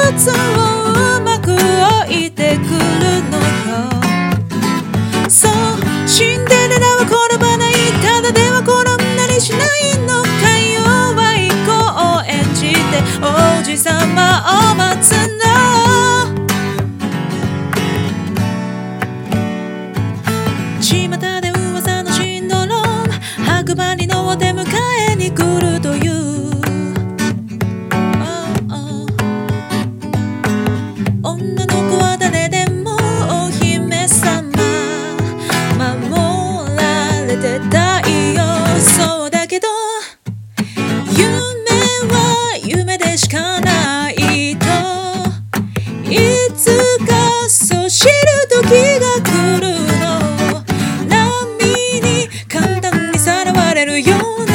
靴をうまく置いてくるのよ。そうシンデレラは転ばない、ただでは転んだりしないのか。弱い子を演じて王子様を待つの。巷で噂のシンドローム、白馬にのお出迎えに来るという、女の子は誰でもお姫様守られてたいよ。そうだけど夢は夢でしかないと、いつかそう知る時が来るの。波に簡単にさらわれるような